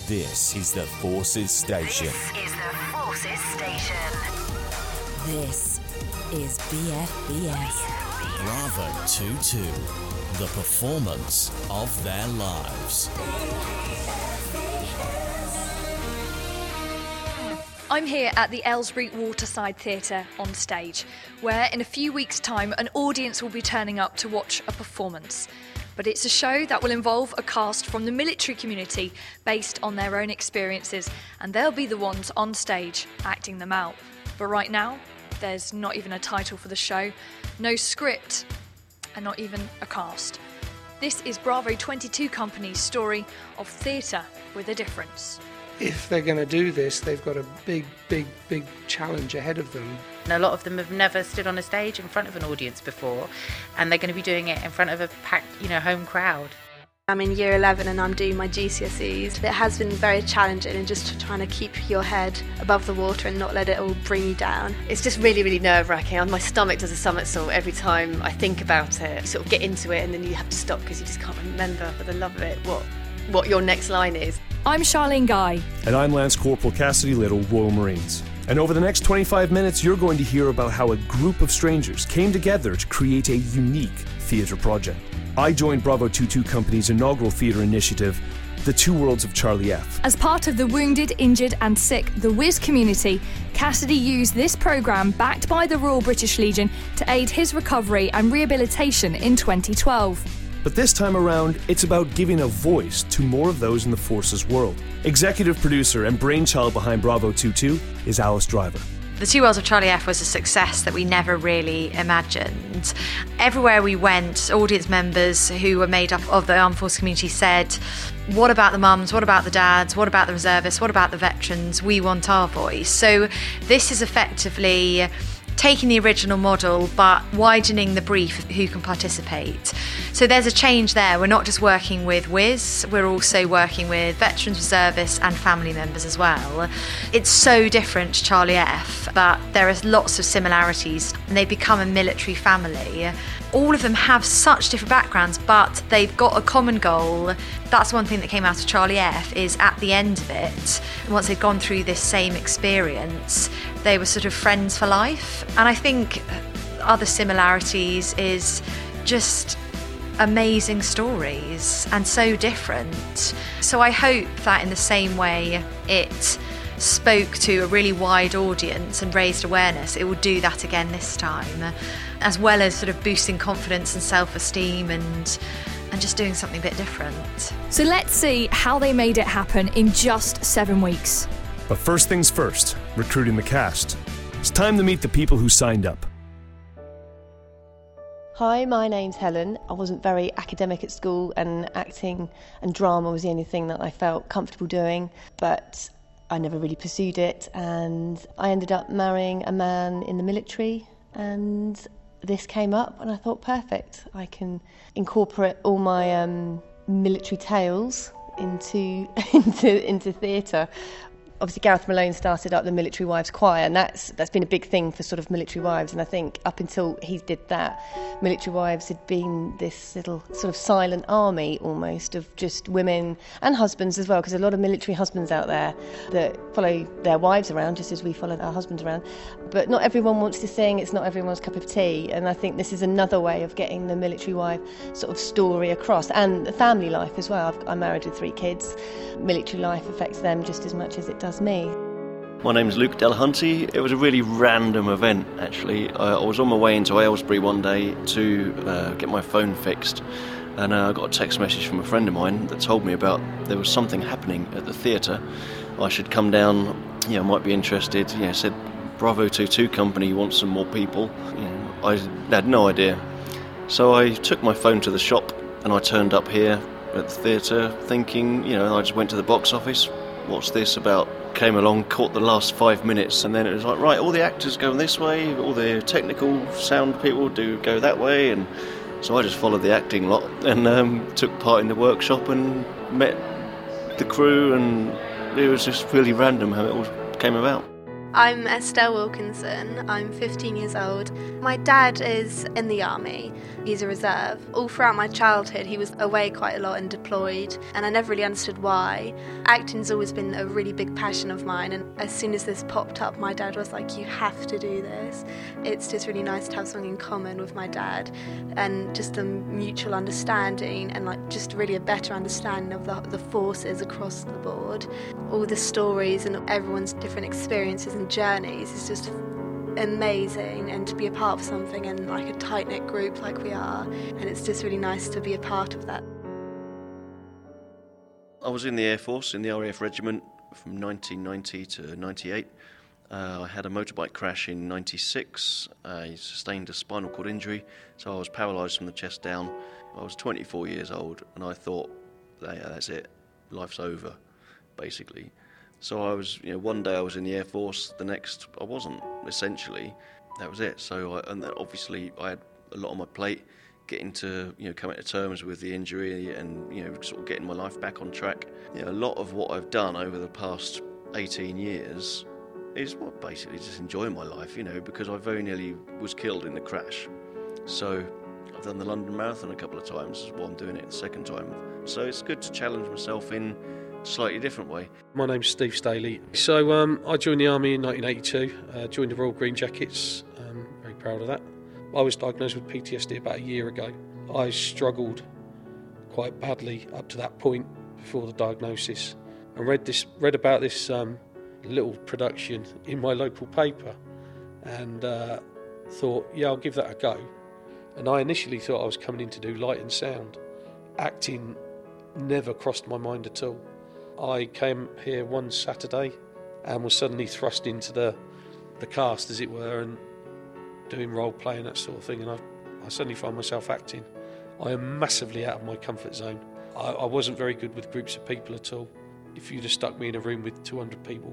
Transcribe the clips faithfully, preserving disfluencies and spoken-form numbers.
This is the Forces Station. This is the Forces Station. This is B F B S. Bravo two two, the performance of their lives. I'm here at the Aylesbury Waterside Theatre on stage, where in a few weeks' time an audience will be turning up to watch a performance. But it's a show that will involve a cast from the military community based on their own experiences, and they'll be the ones on stage acting them out. But right now, there's not even a title for the show, no script, and not even a cast. This is Bravo twenty-two Company's story of theatre with a difference. If they're going to do this, they've got a big, big, big challenge ahead of them. And a lot of them have never stood on a stage in front of an audience before, and they're going to be doing it in front of a packed, you know, home crowd. I'm in year eleven and I'm doing my G C S Es. It has been very challenging and just trying to keep your head above the water and not let it all bring you down. It's just really, really nerve-wracking. My stomach does a somersault every time I think about it. You sort of get into it and then you have to stop because you just can't remember, for the love of it, what, what your next line is. I'm Charlene Guy. And I'm Lance Corporal Cassidy Little, Royal Marines. And over the next twenty-five minutes, you're going to hear about how a group of strangers came together to create a unique theatre project. I joined Bravo twenty-two Company's inaugural theatre initiative, The Two Worlds of Charlie F. As part of the wounded, injured and sick The Whiz community, Cassidy used this programme, backed by the Royal British Legion, to aid his recovery and rehabilitation in twenty twelve. But this time around, it's about giving a voice to more of those in the Forces world. Executive producer and brainchild behind Bravo twenty-two is Alice Driver. The Two Worlds of Charlie F was a success that we never really imagined. Everywhere we went, audience members who were made up of the armed force community said, what about the mums, what about the dads, what about the reservists, what about the veterans? We want our voice. So this is effectively taking the original model but widening the brief of who can participate. So there's a change there. We're not just working with Whiz, we're also working with veterans, reservists and family members as well. It's so different to Charlie F, but there are lots of similarities and they become a military family. All of them have such different backgrounds, but they've got a common goal. That's one thing that came out of Charlie F, is at the end of it, once they'd gone through this same experience, they were sort of friends for life. And I think other similarities is just amazing stories and so different. So I hope that in the same way it spoke to a really wide audience and raised awareness, it will do that again this time, as well as sort of boosting confidence and self-esteem and and just doing something a bit different. So let's see how they made it happen in just seven weeks. But first things first, recruiting the cast. It's time to meet the people who signed up. Hi, my name's Helen. I wasn't very academic at school and acting and drama was the only thing that I felt comfortable doing, but I never really pursued it, and I ended up marrying a man in the military, and this came up and I thought, perfect, I can incorporate all my um, military tales into into into theatre. Obviously Gareth Malone started up the Military Wives Choir, and that's that's been a big thing for sort of military wives, and I think up until he did that, military wives had been this little sort of silent army almost of just women and husbands as well, because a lot of military husbands out there that follow their wives around just as we follow our husbands around, but not everyone wants to sing, it's not everyone's cup of tea, and I think this is another way of getting the military wife sort of story across, and the family life as well. I've, I'm married with three kids. Military life affects them just as much as it does me. My name's Luke Delahunty. It was a really random event, actually. I, I was on my way into Aylesbury one day to uh, get my phone fixed, and uh, I got a text message from a friend of mine that told me about there was something happening at the theatre. I should come down, you know, might be interested. You know, said Bravo twenty-two Company wants some more people. You know, I had no idea. So I took my phone to the shop and I turned up here at the theatre thinking, you know, I just went to the box office, what's this about? Came along, caught the last five minutes, and then it was like, right, all the actors go this way, all the technical sound people do go that way, and so I just followed the acting lot and um, took part in the workshop and met the crew, and it was just really random how it all came about. I'm Estelle Wilkinson. I'm fifteen years old. My dad is in the army. He's a reserve. All throughout my childhood, he was away quite a lot and deployed, and I never really understood why. Acting's always been a really big passion of mine, and as soon as this popped up, my dad was like, you have to do this. It's just really nice to have something in common with my dad, and just a mutual understanding, and like just really a better understanding of the, the forces across the board. All the stories and everyone's different experiences and journeys is just amazing, and to be a part of something in like a tight-knit group like we are, and it's just really nice to be a part of that. I was in the Air Force, in the R A F regiment from nineteen ninety to ninety-eight. Uh, I had a motorbike crash in ninety-six. I sustained a spinal cord injury, so I was paralysed from the chest down. I was twenty-four years old, and I thought, yeah, that's it, life's over, basically. So I was, you know, one day I was in the Air Force, the next I wasn't, essentially. That was it. So, I, and then obviously I had a lot on my plate, getting to, you know, coming to terms with the injury and, you know, sort of getting my life back on track. You know, a lot of what I've done over the past eighteen years is well, basically just enjoying my life, you know, because I very nearly was killed in the crash. So I've done the London Marathon a couple of times, while I'm doing it the second time. So it's good to challenge myself in a slightly different way. My name's Steve Staley. So um, I joined the Army in nineteen eighty-two, uh, joined the Royal Green Jackets, um, very proud of that. I was diagnosed with P T S D about a year ago. I struggled quite badly up to that point before the diagnosis. I read this, read about this um, little production in my local paper and uh, thought, yeah, I'll give that a go. And I initially thought I was coming in to do light and sound. Acting never crossed my mind at all. I came here one Saturday and was suddenly thrust into the, the cast, as it were, and doing role play and that sort of thing, and I, I suddenly find myself acting. I am massively out of my comfort zone. I, I wasn't very good with groups of people at all. If you'd have stuck me in a room with two hundred people,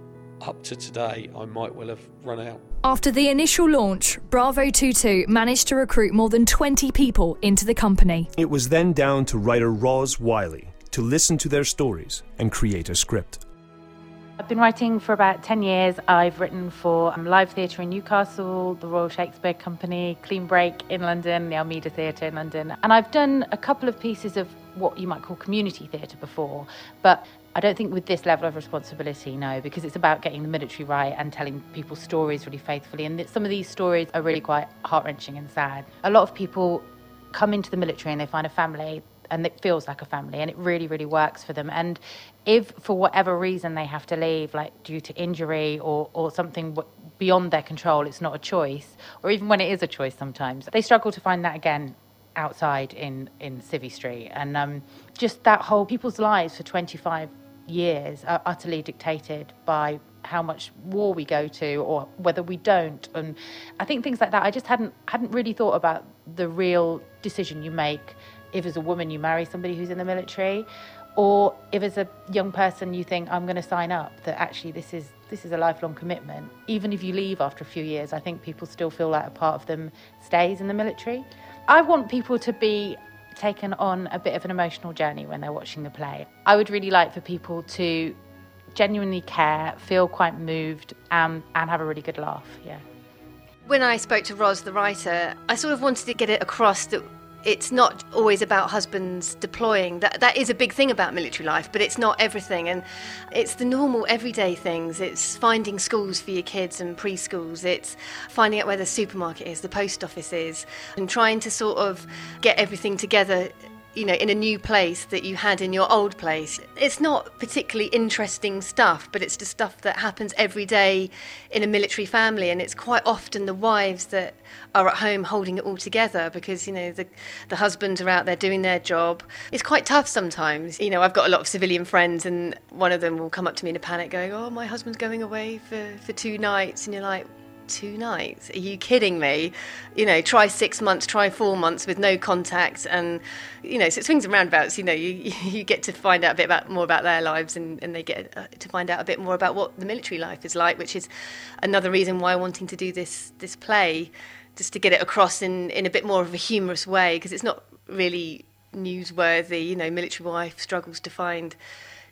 up to today, I might well have run out. After the initial launch, Bravo twenty-two managed to recruit more than twenty people into the company. It was then down to writer Roz Wiley to listen to their stories and create a script. I've been writing for about ten years. I've written for um, Live Theatre in Newcastle, the Royal Shakespeare Company, Clean Break in London, the Almeida Theatre in London. And I've done a couple of pieces of what you might call community theatre before, but I don't think with this level of responsibility, no, because it's about getting the military right and telling people's stories really faithfully. And th- some of these stories are really quite heart-wrenching and sad. A lot of people come into the military and they find a family, and it feels like a family, and it really, really works for them. And if for whatever reason they have to leave, like due to injury or, or something beyond their control, it's not a choice, or even when it is a choice sometimes, they struggle to find that again outside in, in Civvy Street. And um, just that whole people's lives for twenty-five years are utterly dictated by how much war we go to or whether we don't. And I think things like that, I just hadn't hadn't really thought about the real decision you make if as a woman you marry somebody who's in the military, or if as a young person you think, I'm going to sign up, that actually this is this is a lifelong commitment. Even if you leave after a few years, I think people still feel like a part of them stays in the military. I want people to be taken on a bit of an emotional journey when they're watching the play. I would really like for people to genuinely care, feel quite moved, um, and have a really good laugh, yeah. When I spoke to Roz, the writer, I sort of wanted to get it across that it's not always about husbands deploying. That that is a big thing about military life, but it's not everything. And it's the normal everyday things. It's finding schools for your kids and preschools. It's finding out where the supermarket is, the post office is, and trying to sort of get everything together, you know, in a new place that you had in your old place. It's not particularly interesting stuff, but it's the stuff that happens every day in a military family, and it's quite often the wives that are at home holding it all together because, you know, the the husbands are out there doing their job. It's quite tough sometimes. You know, I've got a lot of civilian friends, and one of them will come up to me in a panic going, oh, my husband's going away for, for two nights, and you're like, two nights? Are you kidding me? You know, try six months, try four months with no contact, and you know, so it swings and roundabouts. You know, you you get to find out a bit about more about their lives, and, and they get to find out a bit more about what the military life is like, which is another reason why wanting to do this this play, just to get it across in in a bit more of a humorous way, because it's not really newsworthy. You know, military wife struggles to find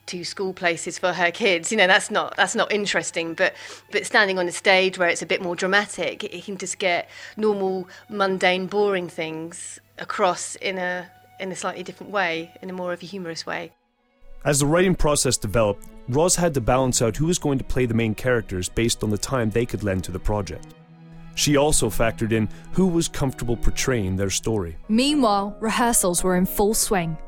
two school places for her kids. You know, that's not that's not interesting. But but standing on a stage where it's a bit more dramatic, you can just get normal, mundane, boring things across in a in a slightly different way, in a more of a humorous way. As the writing process developed, Roz had to balance out who was going to play the main characters based on the time they could lend to the project. She also factored in who was comfortable portraying their story. Meanwhile, rehearsals were in full swing.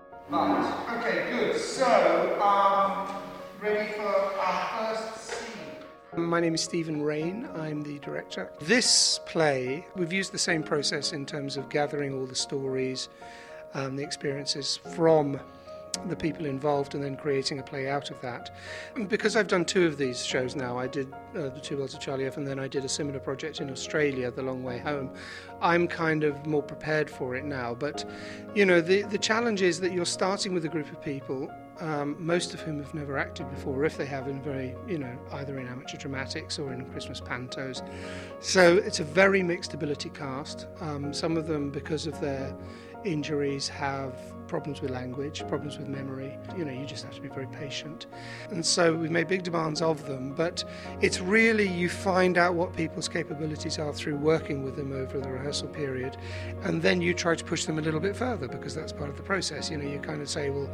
Right, okay, good. So, um, ready for our first scene? My name is Stephen Rain, I'm the director. This play, we've used the same process in terms of gathering all the stories, um, the experiences from the people involved and then creating a play out of that. Because I've done two of these shows now, I did uh, The Two Worlds of Charlie F and then I did a similar project in Australia, The Long Way Home. I'm kind of more prepared for it now, but you know, the, the challenge is that you're starting with a group of people, um, most of whom have never acted before, if they have in very, you know, either in amateur dramatics or in Christmas pantos. So it's a very mixed ability cast. Um, some of them, because of their injuries, have problems with language, problems with memory. You know, you just have to be very patient. And so we've made big demands of them, but it's really, you find out what people's capabilities are through working with them over the rehearsal period, and then you try to push them a little bit further, because that's part of the process. You know, you kind of say, well,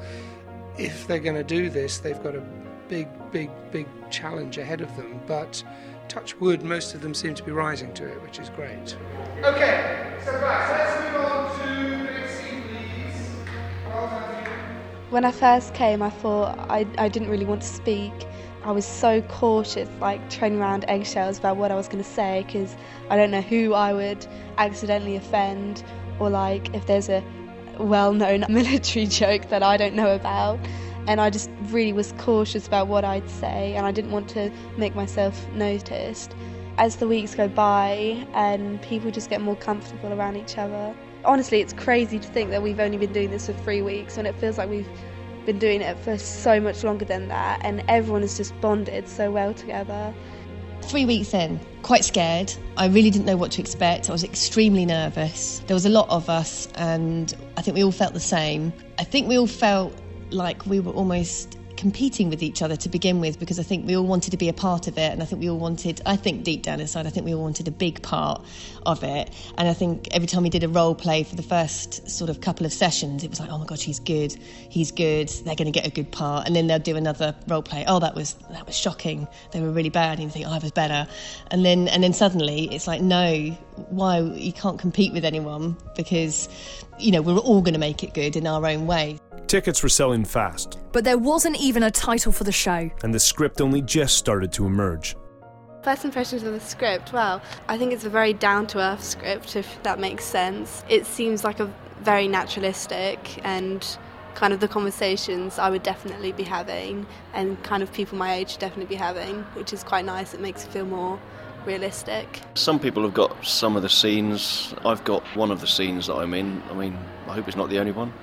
if they're going to do this, they've got a big, big, big challenge ahead of them, but touch wood, most of them seem to be rising to it, which is great. Okay, so right, so let's move on to the next scene, please. Well done. When I first came, I thought I, I didn't really want to speak. I was so cautious, like training around eggshells about what I was going to say, because I don't know who I would accidentally offend, or like if there's a well-known military joke that I don't know about. And I just really was cautious about what I'd say, and I didn't want to make myself noticed. As the weeks go by and people just get more comfortable around each other. Honestly, it's crazy to think that we've only been doing this for three weeks when it feels like we've been doing it for so much longer than that, and everyone has just bonded so well together. Three weeks in, quite scared. I really didn't know what to expect. I was extremely nervous. There was a lot of us, and I think we all felt the same. I think we all felt like we were almost competing with each other to begin with, because I think we all wanted to be a part of it, and I think we all wanted, I think deep down inside, I think we all wanted a big part of it. And I think every time we did a role play for the first sort of couple of sessions, it was like, oh my God, he's good, he's good, they're going to get a good part. And then they'll do another role play, oh, that was that was shocking, they were really bad, and you think, oh, I was better. And then and then suddenly it's like, no, why, you can't compete with anyone, because, you know, we're all going to make it good in our own way. Tickets were selling fast. But there wasn't even a title for the show. And the script only just started to emerge. First impressions of the script, well, I think it's a very down-to-earth script, if that makes sense. It seems like a very naturalistic, and kind of the conversations I would definitely be having, and kind of people my age definitely be having, which is quite nice. It makes it feel more realistic. Some people have got some of the scenes. I've got one of the scenes that I'm in. I mean, I hope it's not the only one.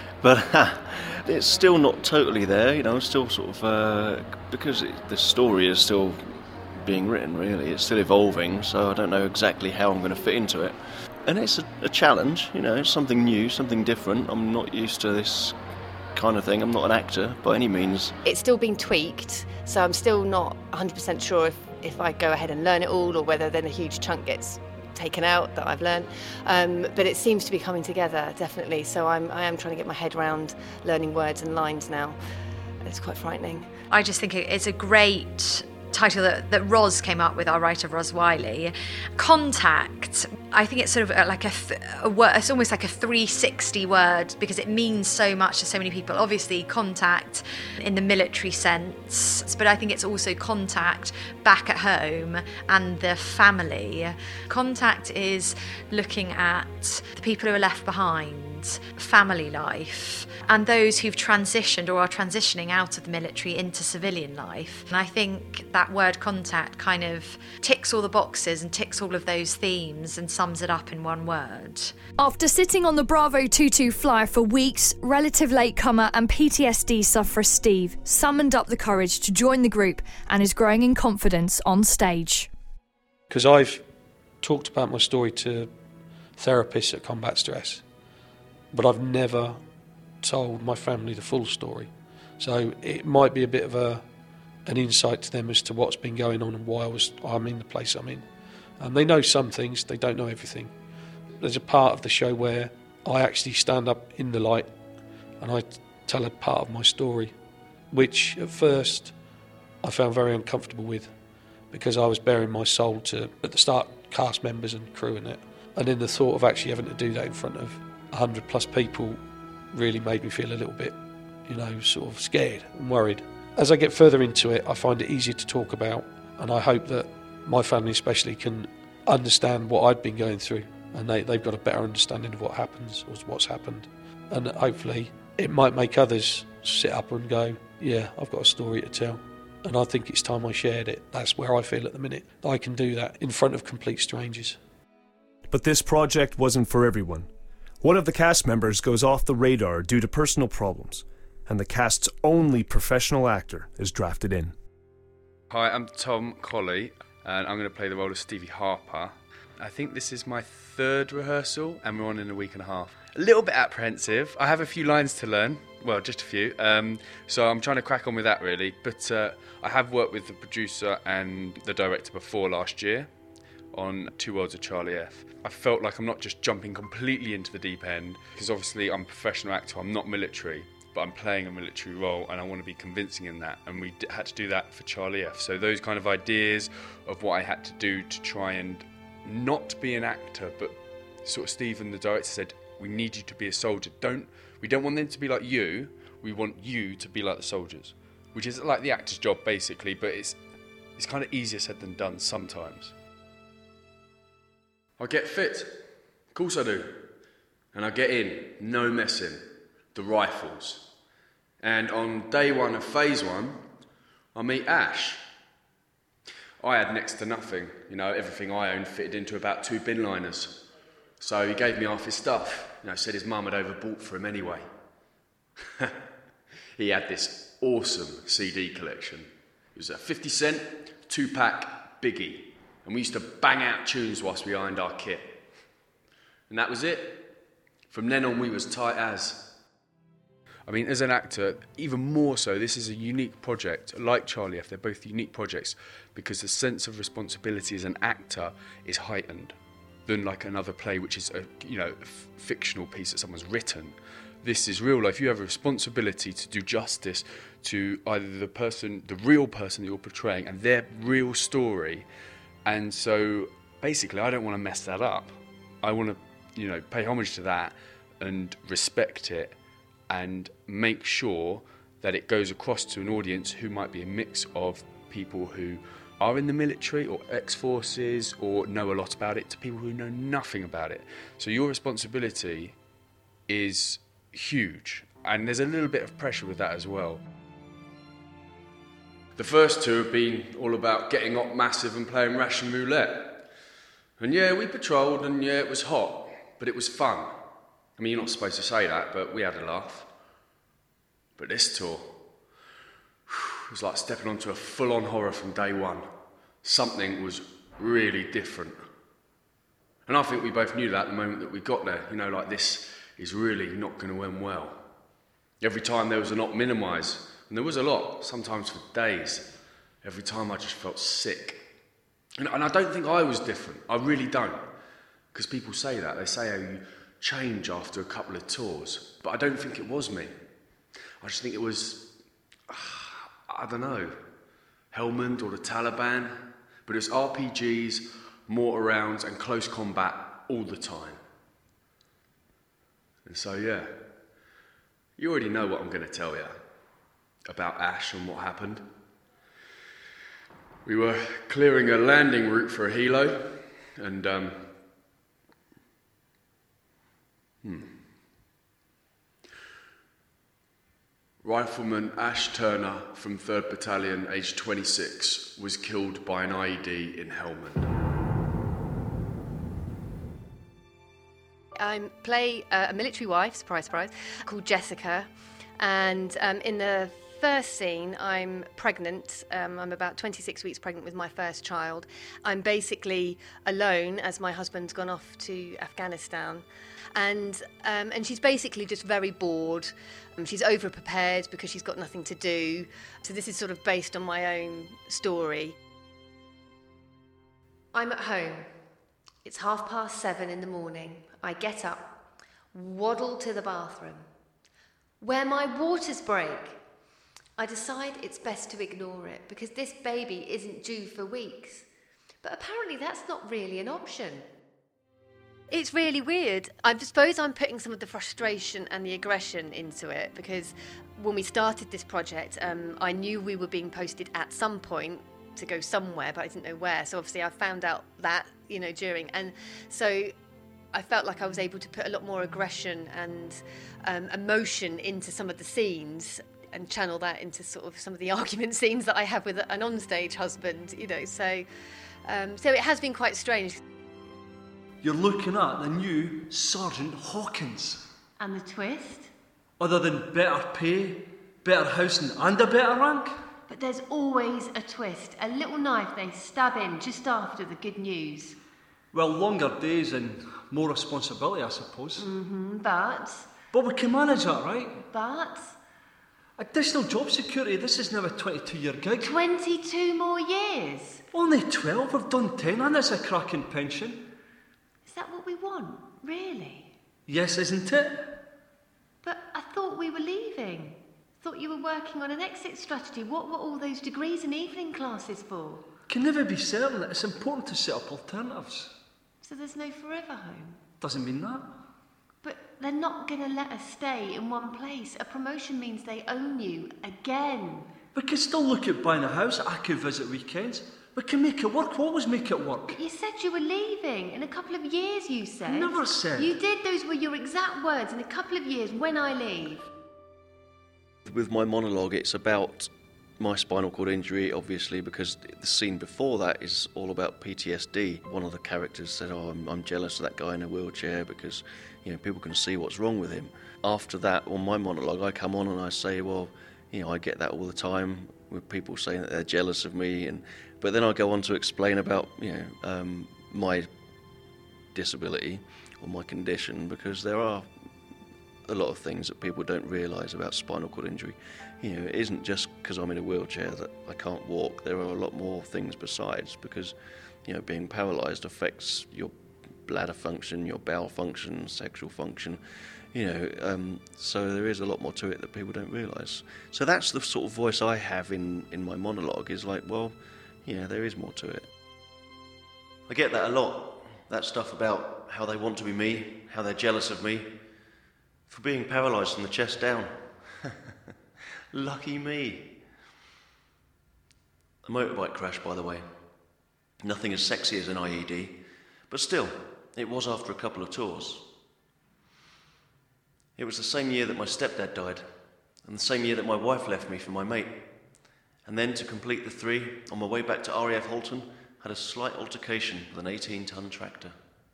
But it's still not totally there, you know, still sort of, uh, because it, the story is still being written, really. It's still evolving, so I don't know exactly how I'm going to fit into it. And it's a, a challenge, you know, it's something new, something different. I'm not used to this kind of thing. I'm not an actor by any means. It's still being tweaked, so I'm still not one hundred percent sure if, if I go ahead and learn it all, or whether then a huge chunk gets taken out that I've learned, um, but it seems to be coming together, definitely. So I'm, I am trying to get my head around learning words and lines now. It's quite frightening. I just think it's a great title that, that Roz came up with, our writer Roz Wiley. Contact. I think it's sort of like a, th- a word, it's almost like a three sixty word, because it means so much to so many people. Obviously contact in the military sense, but I think it's also contact back at home and the family. Contact is looking at the people who are left behind, family life, and those who've transitioned or are transitioning out of the military into civilian life. And I think that word contact kind of ticks all the boxes and ticks all of those themes and sums it up in one word. After sitting on the Bravo two two flyer for weeks, relative latecomer and P T S D sufferer Steve summoned up the courage to join the group and is growing in confidence on stage. Because I've talked about my story to therapists at Combat Stress, but I've never told my family the full story. So it might be a bit of a an insight to them as to what's been going on and why I was I'm in the place I'm in. Um, they know some things, they don't know everything. There's a part of the show where I actually stand up in the light and I tell a part of my story, which at first I found very uncomfortable with, because I was bearing my soul to, at the start, cast members and crew and it. And then the thought of actually having to do that in front of one hundred plus people really made me feel a little bit, you know, sort of scared and worried. As I get further into it, I find it easier to talk about, and I hope that my family especially can understand what I've been going through, and they, they've got a better understanding of what happens or what's happened. And hopefully it might make others sit up and go, yeah, I've got a story to tell. And I think it's time I shared it. That's where I feel at the minute. I can do that in front of complete strangers. But this project wasn't for everyone. One of the cast members goes off the radar due to personal problems, and the cast's only professional actor is drafted in. Hi, I'm Tom Colley, and I'm going to play the role of Stevie Harper. I think this is my third rehearsal, and we're on in a week and a half. A little bit apprehensive. I have a few lines to learn. Well, just a few. Um, so I'm trying to crack on with that, really. But uh, I have worked with the producer and the director before last year on Two Worlds of Charlie F. I felt like I'm not just jumping completely into the deep end, because obviously I'm a professional actor, I'm not military, but I'm playing a military role and I want to be convincing in that, and we d- had to do that for Charlie F. So those kind of ideas of what I had to do to try and not be an actor, but sort of Stephen, the director, said, we need you to be a soldier. Don't we don't want them to be like you, we want you to be like the soldiers, which is like the actor's job basically, but it's it's kind of easier said than done sometimes. I get fit, of course I do, and I get in, no messing, the rifles. And on day one of phase one, I meet Ash. I had next to nothing, you know, everything I owned fitted into about two bin liners. So he gave me half his stuff, you know, said his mum had overbought for him anyway. He had this awesome C D collection. It was a fifty cent, two-pack biggie. And we used to bang out tunes whilst we ironed our kit. And that was it. From then on, we was tight as. I mean, as an actor, even more so, this is a unique project. Like Charlie F, they're both unique projects because the sense of responsibility as an actor is heightened than like another play, which is a, you know, a f- fictional piece that someone's written. This is real life. You have a responsibility to do justice to either the person, the real person that you're portraying, and their real story. And so, basically, I don't want to mess that up. I want to, you know, pay homage to that and respect it and make sure that it goes across to an audience who might be a mix of people who are in the military or ex-forces or know a lot about it to people who know nothing about it. So your responsibility is huge, and there's a little bit of pressure with that as well. The first two have been all about getting up massive and playing ration roulette. And yeah, we patrolled and yeah, it was hot, but it was fun. I mean, you're not supposed to say that, but we had a laugh. But this tour, it was like stepping onto a full-on horror from day one. Something was really different. And I think we both knew that the moment that we got there. You know, like, this is really not going to end well. Every time there was a not minimise, and there was a lot, sometimes for days. Every time I just felt sick. And, and I don't think I was different. I really don't. Because people say that. They say how you change after a couple of tours. But I don't think it was me. I just think it was, uh, I don't know, Helmand or the Taliban. But it was R P Gs, mortar rounds and close combat all the time. And so, yeah, you already know what I'm going to tell you about Ash and what happened. We were clearing a landing route for a helo, and um, hmm. Rifleman Ash Turner from third Battalion, aged twenty-six, was killed by an I E D in Helmand. I play uh, a military wife, surprise, surprise, called Jessica, and um, in the first scene, I'm pregnant. Um, I'm about twenty-six weeks pregnant with my first child. I'm basically alone as my husband's gone off to Afghanistan. And um, and she's basically just very bored. Um, she's over-prepared because she's got nothing to do. So this is sort of based on my own story. I'm at home. It's half past seven in the morning. I get up, waddle to the bathroom, where my waters break. I decide it's best to ignore it because this baby isn't due for weeks. But apparently that's not really an option. It's really weird. I suppose I'm putting some of the frustration and the aggression into it because when we started this project, um, I knew we were being posted at some point to go somewhere, but I didn't know where. So obviously I found out that, you know, during. And so I felt like I was able to put a lot more aggression and um, emotion into some of the scenes and channel that into sort of some of the argument scenes that I have with an onstage husband, you know. So, um, so it has been quite strange. You're looking at the new Sergeant Hawkins. And the twist? Other than better pay, better housing and a better rank? But there's always a twist. A little knife they stab in just after the good news. Well, longer days and more responsibility, I suppose. Mm-hmm, but... But we can manage that, right? But... Additional job security, this is now a twenty-two-year gig. twenty-two more years? Only twelve, we've done ten, and it's a cracking pension. Is that what we want? Really? Yes, isn't it? But I thought we were leaving. Thought you were working on an exit strategy. What were all those degrees and evening classes for? Can never be certain. It's important to set up alternatives. So there's no forever home? Doesn't mean that. But they're not going to let us stay in one place. A promotion means they own you again. We can still look at buying a house. I could visit weekends. We can make it work. We'll always make it work. But you said you were leaving. In a couple of years, you said. I never said. You did. Those were your exact words. In a couple of years, when I leave. With my monologue, it's about my spinal cord injury, obviously, because the scene before that is all about P T S D. One of the characters said, oh, I'm, I'm jealous of that guy in a wheelchair because, you know, people can see what's wrong with him. After that, on my monologue, I come on and I say, well, you know, I get that all the time with people saying that they're jealous of me. And but then I go on to explain about, you know, um, my disability or my condition, because there are a lot of things that people don't realise about spinal cord injury. You know, it isn't just because I'm in a wheelchair that I can't walk. There are a lot more things besides, because, you know, being paralysed affects your bladder function, your bowel function, sexual function, you know, um, so there is a lot more to it that people don't realise. So that's the sort of voice I have in, in my monologue, is like, well, you know, there is more to it. I get that a lot, that stuff about how they want to be me, how they're jealous of me, for being paralysed from the chest down. Lucky me. A motorbike crash, by the way. Nothing as sexy as an I E D, but still, it was after a couple of tours. It was the same year that my stepdad died, and the same year that my wife left me for my mate. And then, to complete the three, on my way back to R A F Halton, had a slight altercation with an eighteen-ton tractor.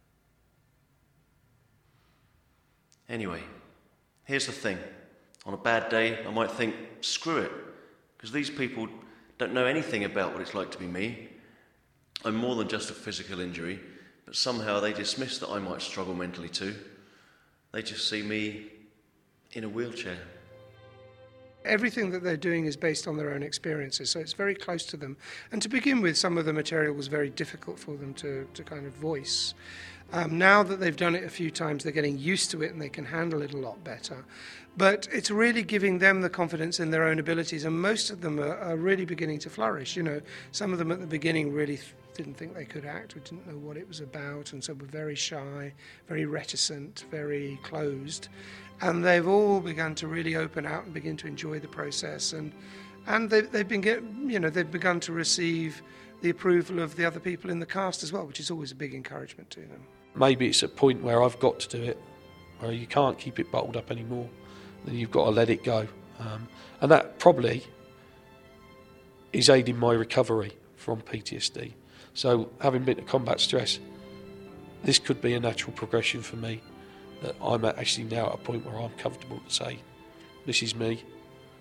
Anyway, here's the thing. On a bad day, I might think, screw it, because these people don't know anything about what it's like to be me. I'm more than just a physical injury, but somehow they dismiss that I might struggle mentally too. They just see me in a wheelchair. Everything that they're doing is based on their own experiences, so it's very close to them. And to begin with, some of the material was very difficult for them to, to kind of voice. Um, now that they've done it a few times, they're getting used to it and they can handle it a lot better. But it's really giving them the confidence in their own abilities, and most of them are, are really beginning to flourish. You know, some of them at the beginning really th- didn't think they could act, or didn't know what it was about, and so were very shy, very reticent, very closed. And they've all begun to really open out and begin to enjoy the process, and and they've, they've been get, you know they've begun to receive the approval of the other people in the cast as well, which is always a big encouragement to them. Maybe it's a point where I've got to do it, where you can't keep it bottled up anymore, then you've got to let it go. Um, and that probably is aiding my recovery from P T S D. So having been to combat stress, this could be a natural progression for me, that I'm actually now at a point where I'm comfortable to say, this is me,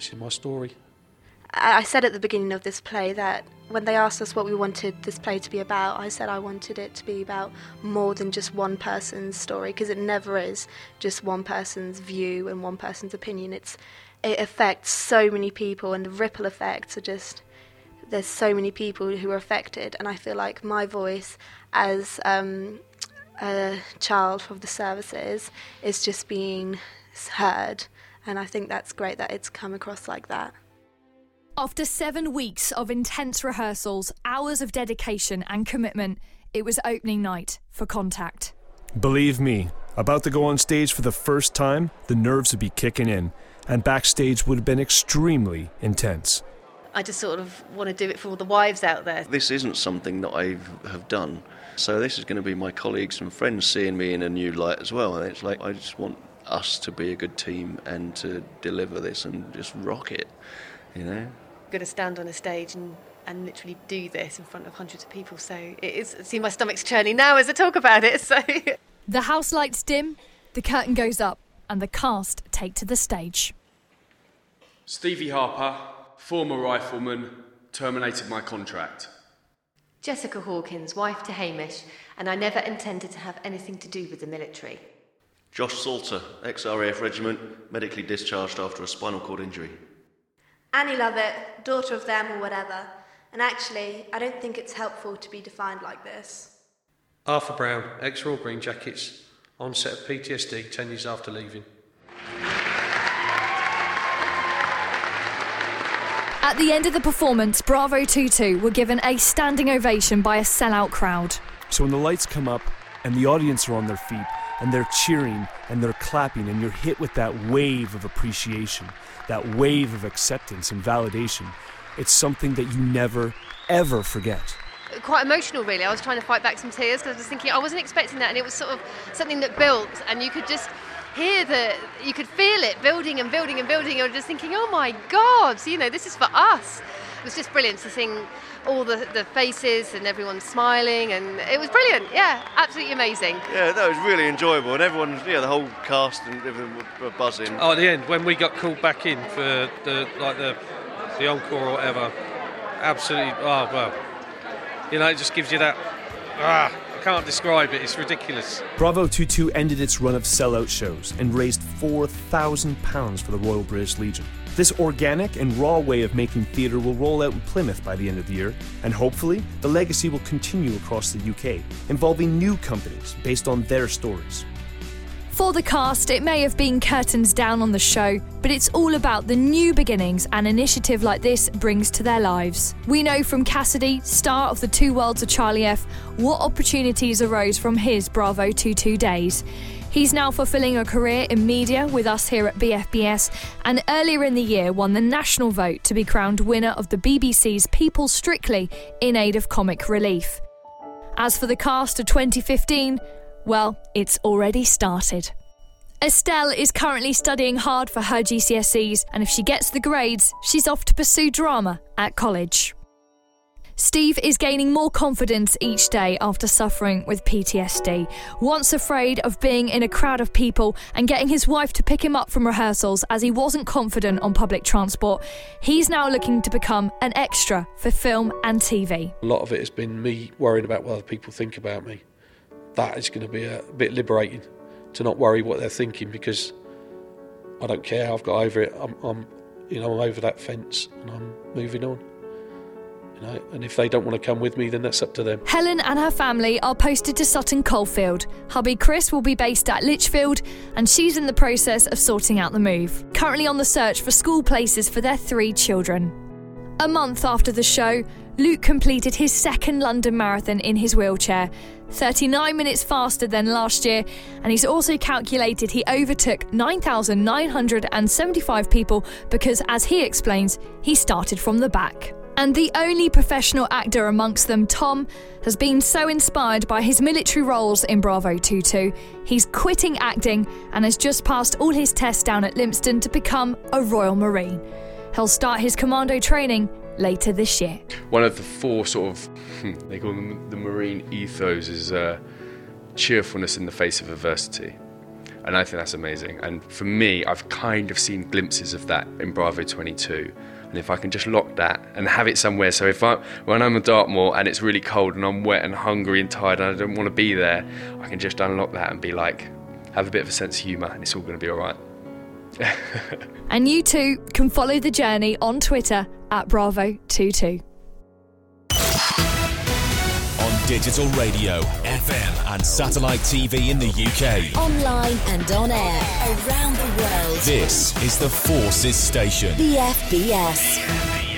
this is my story. I said at the beginning of this play that when they asked us what we wanted this play to be about, I said I wanted it to be about more than just one person's story, because it never is just one person's view and one person's opinion. It's it affects so many people, and the ripple effects are just, there's so many people who are affected, and I feel like my voice as um, a child of the services is just being heard, and I think that's great that it's come across like that. After seven weeks of intense rehearsals, hours of dedication and commitment, it was opening night for Contact. Believe me, about to go on stage for the first time, the nerves would be kicking in, and backstage would have been extremely intense. I just sort of want to do it for all the wives out there. This isn't something that I have done, so this is going to be my colleagues and friends seeing me in a new light as well. And it's like, I just want us to be a good team and to deliver this and just rock it, you know? Going to stand on a stage and, and literally do this in front of hundreds of people, so it is. See, my stomach's churning now as I talk about it. So the house lights dim, the curtain goes up, and the cast take to the stage. Stevie Harper, former rifleman, terminated my contract. Jessica Hawkins, wife to Hamish, and I never intended to have anything to do with the military. Josh Salter, ex-R A F regiment, medically discharged after a spinal cord injury. Annie Lovett, daughter of them or whatever. And actually, I don't think it's helpful to be defined like this. Arthur Brown, ex-Royal Green Jackets, onset of P T S D ten years after leaving. At the end of the performance, Bravo two two were given a standing ovation by a sellout crowd. So when the lights come up and the audience are on their feet and they're cheering and they're clapping and you're hit with that wave of appreciation, that wave of acceptance and validation, it's something that you never, ever forget. Quite emotional, really. I was trying to fight back some tears because I was thinking I wasn't expecting that, and it was sort of something that built, and you could just hear the, you could feel it building and building and building. You were just thinking, oh my God, so, you know, this is for us. It was just brilliant to sing all the, the faces and everyone smiling, and it was brilliant. Yeah, absolutely amazing. Yeah, that was really enjoyable, and everyone, yeah, the whole cast and everyone were buzzing. Oh, at the end, when we got called back in for the like the the encore or whatever, absolutely. Oh well, you know, it just gives you that. Ah, I can't describe it. It's ridiculous. Bravo two two ended its run of sellout shows and raised four thousand pounds for the Royal British Legion. This organic and raw way of making theatre will roll out in Plymouth by the end of the year, and hopefully the legacy will continue across the U K, involving new companies based on their stories. For the cast, it may have been curtains down on the show, but it's all about the new beginnings an initiative like this brings to their lives. We know from Cassidy, star of the Two Worlds of Charlie F, what opportunities arose from his Bravo two two days. He's now fulfilling a career in media with us here at B F B S, and earlier in the year won the national vote to be crowned winner of the B B C's People Strictly in aid of comic relief. As for the cast of twenty fifteen, well, it's already started. Estelle is currently studying hard for her G C S Es, and if she gets the grades, she's off to pursue drama at college. Steve is gaining more confidence each day after suffering with P T S D. Once afraid of being in a crowd of people and getting his wife to pick him up from rehearsals as he wasn't confident on public transport, he's now looking to become an extra for film and T V. A lot of it has been me worrying about what other people think about me. That is going to be a bit liberating, to not worry what they're thinking, because I don't care. I've got over it. I'm, I'm you know, I'm over that fence and I'm moving on. You know, and if they don't want to come with me, then that's up to them. Helen and her family are posted to Sutton Coldfield. Hubby Chris will be based at Lichfield, and she's in the process of sorting out the move. Currently on the search for school places for their three children. A month after the show, Luke completed his second London Marathon in his wheelchair, thirty-nine minutes faster than last year, and he's also calculated he overtook nine thousand nine hundred seventy-five people because, as he explains, he started from the back. And the only professional actor amongst them, Tom, has been so inspired by his military roles in Bravo two two, he's quitting acting and has just passed all his tests down at Lympstone to become a Royal Marine. He'll start his commando training later this year. One of the four sort of, they call them the Marine ethos, is uh, cheerfulness in the face of adversity. And I think that's amazing. And for me, I've kind of seen glimpses of that in Bravo twenty-two. And if I can just lock that and have it somewhere, so if I, when I'm at Dartmoor and it's really cold and I'm wet and hungry and tired and I don't want to be there, I can just unlock that and be like, have a bit of a sense of humour and it's all going to be all right. And you too can follow the journey on Twitter at Bravo twenty-two. On digital radio, F M and satellite T V in the U K. Online and on air around the world. This is the Forces Station. B F B S.